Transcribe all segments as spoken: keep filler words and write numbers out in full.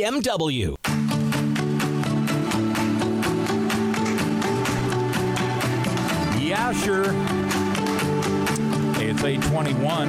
M W. Yeah, sure. Hey, it's eight twenty-one.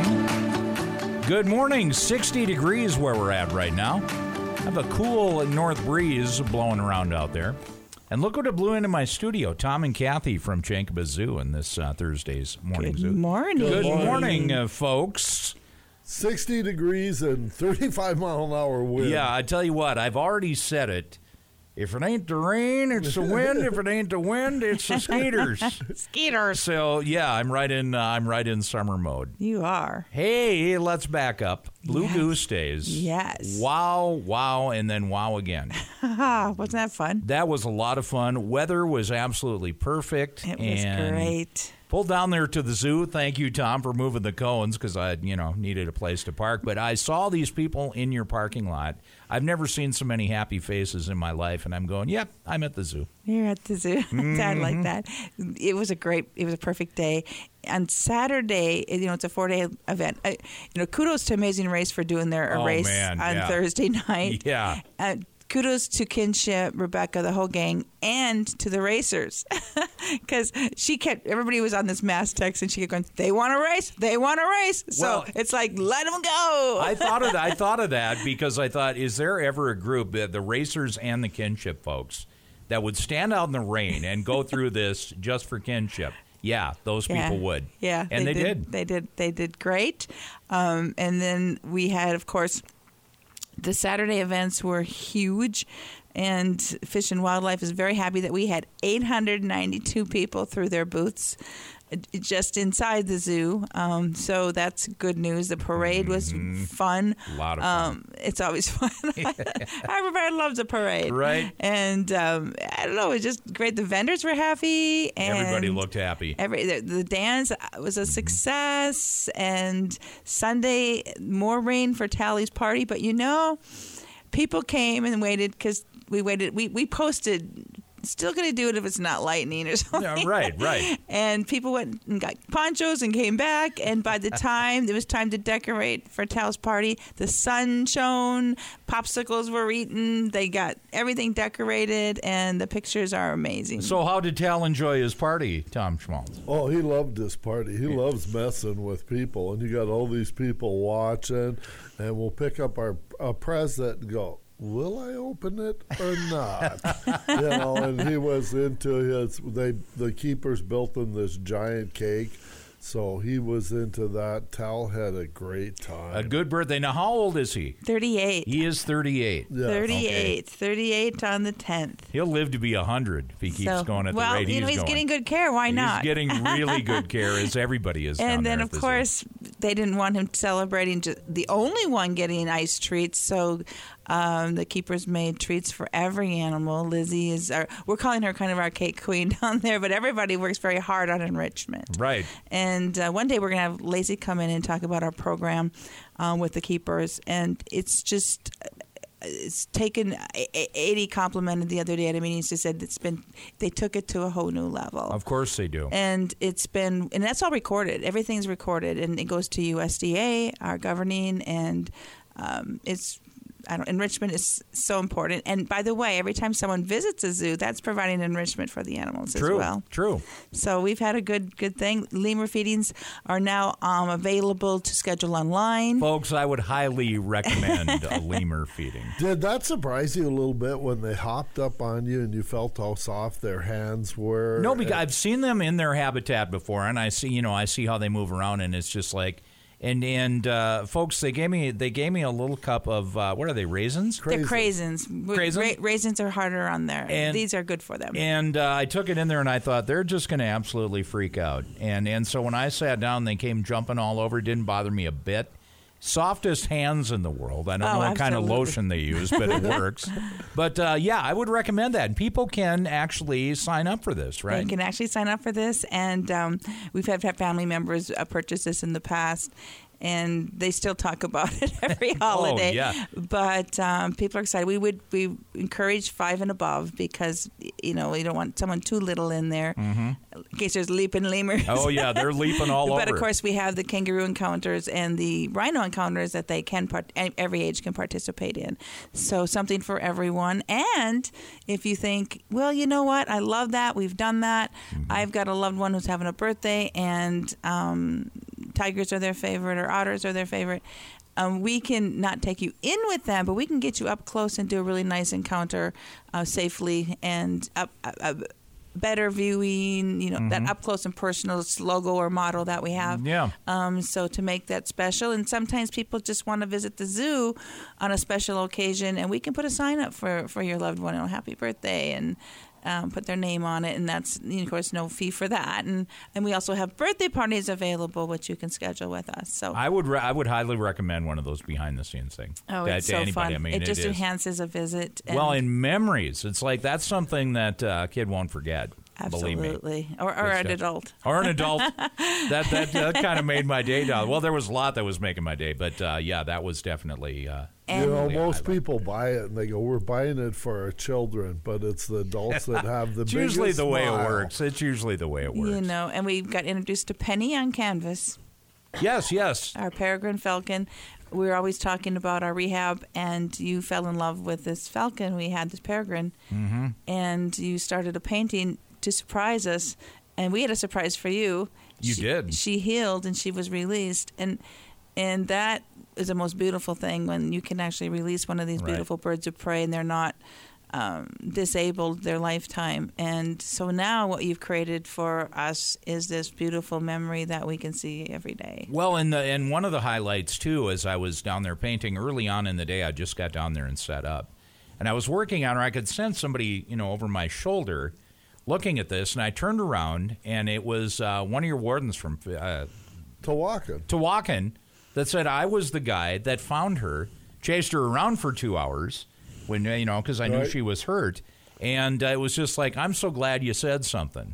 Good morning. sixty degrees where we're at right now. I have a cool north breeze blowing around out there. And look what it blew into my studio. Tom and Kathy from Chankaba Zoo in this uh, Thursday's morning Good zoo. morning. Good morning, morning uh, folks. sixty degrees and thirty-five mile an hour wind. Yeah, I tell you what, I've already said it. If it ain't the rain, it's the wind. If it ain't the wind, it's the skeeters. Skeeters. So yeah, I'm right in. Uh, I'm right in summer mode. You are. Hey, let's back up. Blue Yes. Goose Days. Yes. Wow, wow, and then wow again. Wasn't that fun? That was a lot of fun. Weather was absolutely perfect. It was and great. Pulled down there to the zoo. Thank you, Tom, for moving the cones because I, you know, needed a place to park. But I saw these people in your parking lot. I've never seen so many happy faces in my life, and I'm going, yep, I'm at the zoo. You're at the zoo. Mm-hmm. I like that. It was a great, it was a perfect day. On Saturday, you know, it's a four-day event. Uh, you know, kudos to Amazing Race for doing their Oh, race man, on yeah. Thursday night. Yeah. Uh, kudos to Kinship, Rebecca, the whole gang, and to the racers. Because she kept, everybody was on this mass text, and she kept going, they want to race, they want to race. So Well, it's like, let them go. I thought of I thought of that because I thought, is there ever a group, the, the racers and the Kinship folks, that would stand out in the rain and go through this just for Kinship? Yeah, those Yeah. people would. Yeah, and they, did. They did. They did great. Um, and then we had, of course, the Saturday events were huge, and Fish and Wildlife is very happy that we had eight hundred ninety-two people through their booths uh, just inside the zoo. Um, so that's good news. The parade was Mm-hmm. fun. A lot of fun. Um, it's always fun. Everybody loves a parade, Right. And um, I don't know, it was just great. The vendors were happy, and Everybody looked happy. Every the, the dance was a success, and Sunday more rain for Tally's party. But you know, people came and waited because we waited. We we posted. Still going to do it if it's not lightning or something. Yeah, right, right. And people went and got ponchos and came back. And by the time it was time to decorate for Tal's party, the sun shone, popsicles were eaten, they got everything decorated, and the pictures are amazing. So how did Tal enjoy his party, Tom Schmaltz? Oh, he loved this party. He loves messing with people, and you got all these people watching, and we'll pick up our a present and go, will I open it or not? You know, and he was into his. They the keepers built him this giant cake, so he was into that. Tal had a great time. A good birthday. Now, how old is he? thirty-eight. He is thirty-eight. Yeah. thirty-eight. thirty-eight on the tenth. He'll live to be one hundred if he keeps So, going at well, the rate you know, he's he's going. getting good care. Why He's not? getting really good care, as everybody is down And then, there of at the zoo. course, they didn't want him celebrating just the only one getting ice treats, so um, the keepers made treats for every animal. Lizzie is our, we're calling her kind of our cake queen down there, but everybody works very hard on enrichment. Right. And uh, one day we're going to have Lacey come in and talk about our program um, with the keepers, and it's just... It's taken. eighty complimented the other day at a meeting. She said it's been. They took it to a whole new level. Of course they do. And it's been, and that's all recorded. Everything's recorded, and it goes to U S D A, our governing, and um, it's. I don't. Enrichment is so important. And by the way, every time someone visits a zoo, that's providing enrichment for the animals True. as well. True. So we've had a good good thing. Lemur feedings are now um, available to schedule online. Folks, I would highly recommend a lemur feeding. Did that surprise you a little bit when they hopped up on you and you felt how soft their hands were? No, because I've seen them in their habitat before, and I see, you know, I see how they move around, and it's just like, and and uh, folks, they gave me they gave me a little cup of uh, what are they, raisins? They're craisins. Craisins? Ra- raisins are harder on there. And- These are good for them. And uh, I took it in there, and I thought they're just going to absolutely freak out. And and so when I sat down, they came jumping all over. It didn't bother me a bit. Softest hands in the world. I don't Oh, know what kind of absolutely. lotion they use, but it works. But uh, yeah, I would recommend that. And people can actually sign up for this, right? They can actually sign up for this, and um, we've had, had family members uh, purchase this in the past. and they still talk about it every holiday. Oh, yeah. But um, people are excited. We would we encourage five and above because, you know, we don't want someone too little in there Mm-hmm. in case there's leaping lemurs. Oh, yeah, they're leaping all But over. of course, we have the kangaroo encounters and the rhino encounters that they can part- every age can participate in. So something for everyone. And if you think, well, you know what, I love that, we've done that. Mm-hmm. I've got a loved one who's having a birthday, and um, tigers are their favorite or otters are their favorite. Um, we can not take you in with them, but we can get you up close and do a really nice encounter uh, safely and up. up, up better viewing, you know, Mm-hmm. that up close and personal logo or model that we have. Yeah. Um, so to make that special, and sometimes people just want to visit the zoo on a special occasion, and we can put a sign up for, for your loved one, you know, happy birthday, and um, put their name on it, and that's, you know, of course, no fee for that. And and we also have birthday parties available, which you can schedule with us. So I would re- I would highly recommend one of those behind the scenes things. oh, to, it's to so anybody. fun! I mean, it just is. enhances a visit. And Well, in memories, it's like that's something that uh, a kid won't forget. Believe me. absolutely, or, or an stuff. adult. Or an adult. that that, that kind of made my day down. Well, there was a lot that was making my day, but uh, yeah, that was definitely. Uh, And You know, Yeah, most I like people buy it and they go, "We're buying it for our children," but it's the adults that have the it's biggest usually the way it smile. works. It's usually the way it works. You know, and we got introduced to Penny on canvas. Yes, yes. Our peregrine falcon. We were always talking about our rehab, and you fell in love with this falcon. We had this peregrine, Mm-hmm. and you started a painting to surprise us, and we had a surprise for you. You she, did. She healed, and she was released, and and that is the most beautiful thing when you can actually release one of these Right. beautiful birds of prey, and they're not um, disabled their lifetime. And so now what you've created for us is this beautiful memory that we can see every day. Well, and the, and one of the highlights too, as I was down there painting early on in the day, I just got down there and set up, and I was working on her. I could sense somebody, you know, over my shoulder, looking at this, and I turned around, and it was uh, one of your wardens from uh, Tawakan. Tawakan that said I was the guy that found her, chased her around for two hours, when you know, because I knew Right. she was hurt, and uh, it was just like, I'm so glad you said something.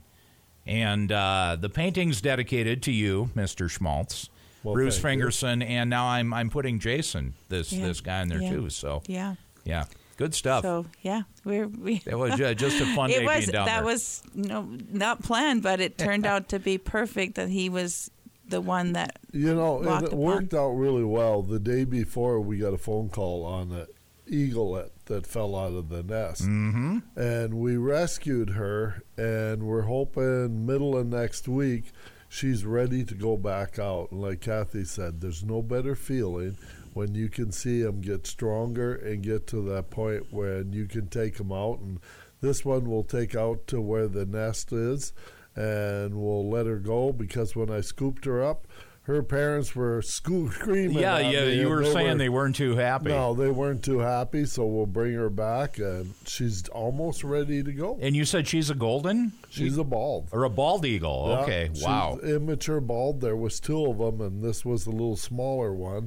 And uh, the painting's dedicated to you, Mister Schmaltz, Well, Bruce thank you. Fingerson, and now I'm I'm putting Jason, this Yeah. this guy in there Yeah. too. So Yeah. yeah, good stuff. So yeah, we're we. It was uh, just a fun day It was being down that there. was you know not planned, but it turned out to be perfect. That he was the one that You know, and walked it upon. worked out really well. The day before, we got a phone call on an eaglet that fell out of the nest. Mm-hmm. And we rescued her, and we're hoping middle of next week she's ready to go back out. And like Kathy said, there's no better feeling when you can see them get stronger and get to that point when you can take them out. And this one we'll take out to where the nest is, and we'll let her go, because when I scooped her up, her parents were sco- screaming. Yeah, at yeah. me, You and were they saying were- they weren't too happy. No, they weren't too happy, so we'll bring her back, and she's almost ready to go. And you said she's a golden? She's a bald. Or a bald eagle. Yeah, Okay, she's wow. immature bald. There was two of them, and this was a little smaller one,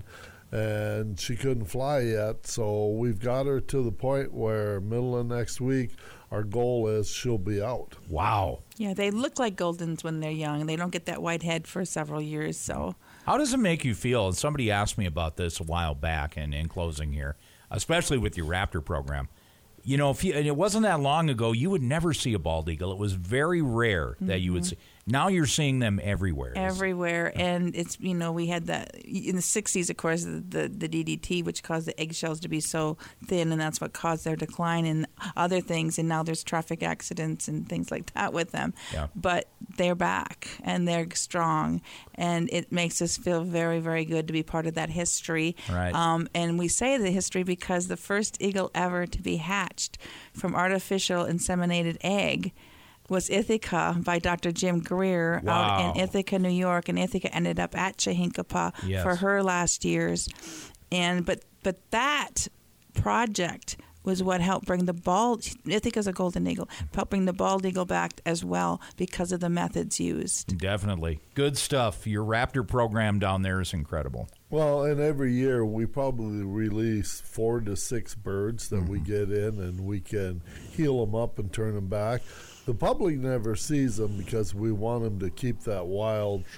and she couldn't fly yet. So we've got her to the point where middle of next week, our goal is she'll be out. Wow. yeah they look like Goldens when they're young, and they don't get that white head for several years. So How does it make you feel? And somebody asked me about this a while back, and in closing here, especially with your Raptor program. You know, if you, and it wasn't that long ago, you would never see a bald eagle. It was very rare that you would see. Now you're seeing them everywhere. everywhere, and it's you know we had that in the sixties, of course, the, the the D D T, which caused the eggshells to be so thin, and that's what caused their decline and other things. And now there's traffic accidents and things like that with them. Yeah. But they're back and they're strong, and it makes us feel very, very good to be part of that history. Right. Um, and we say the history because the first eagle ever to be hatched from artificial inseminated egg was Ithaca by Doctor Jim Greer Wow. out in Ithaca, New York, and Ithaca ended up at Chehinkapa Yes. for her last years. And but but that project was what helped bring the bald Ithaca's a golden eagle, helped bring the bald eagle back as well because of the methods used. Definitely. Good stuff. Your Raptor program down there is incredible. Well, and every year we probably release four to six birds that we get in, and we can heal them up and turn them back. The public never sees them because we want them to keep that wild Sure.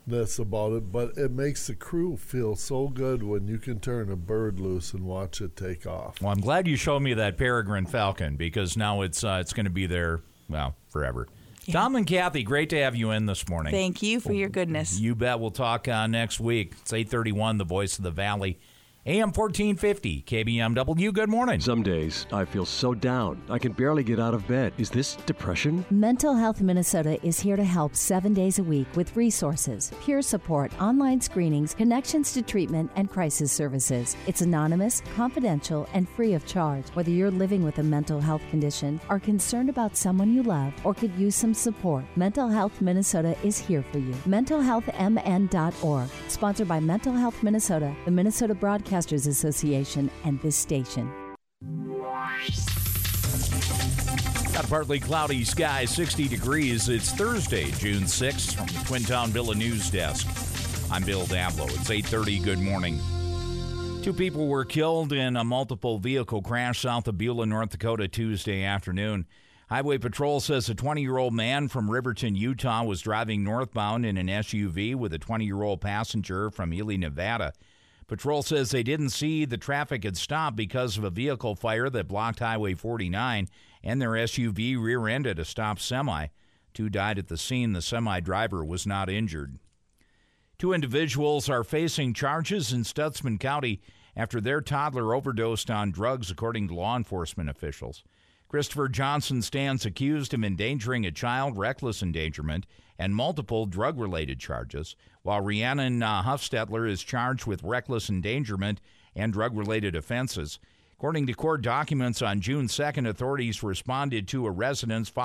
ness about it, but it makes the crew feel so good when you can turn a bird loose and watch it take off. Well, I'm glad you showed me that peregrine falcon, because now it's uh, it's going to be there, well, forever. Yeah. Tom and Kathy, great to have you in this morning. Thank you for your goodness. You bet. We'll talk uh, next week. It's eight thirty-one, the Voice of the Valley. A M fourteen fifty, K B M W, good morning. Some days I feel so down, I can barely get out of bed. Is this depression? Mental Health Minnesota is here to help seven days a week with resources, peer support, online screenings, connections to treatment, and crisis services. It's anonymous, confidential, and free of charge. Whether you're living with a mental health condition, are concerned about someone you love, or could use some support, Mental Health Minnesota is here for you. mental health m n dot org, sponsored by Mental Health Minnesota, the Minnesota Broadcasters Association, and this station. Got partly cloudy skies, sixty degrees. It's Thursday, June sixth, from the Twin Town Villa News Desk. I'm Bill Dablow. It's eight thirty. Good morning. Two people were killed in a multiple vehicle crash south of Beulah, North Dakota, Tuesday afternoon. Highway Patrol says a twenty-year-old man from Riverton, Utah, was driving northbound in an S U V with a twenty-year-old passenger from Ely, Nevada. Patrol says they didn't see the traffic had stopped because of a vehicle fire that blocked Highway forty-nine, and their S U V rear-ended a stopped semi. Two died at the scene. The semi driver was not injured. Two individuals are facing charges in Stutsman County after their toddler overdosed on drugs, according to law enforcement officials. Christopher Johnson stands accused of endangering a child, reckless endangerment, and multiple drug-related charges, while Rhiannon uh, Huffstetler is charged with reckless endangerment and drug-related offenses. According to court documents, on June second, authorities responded to a residence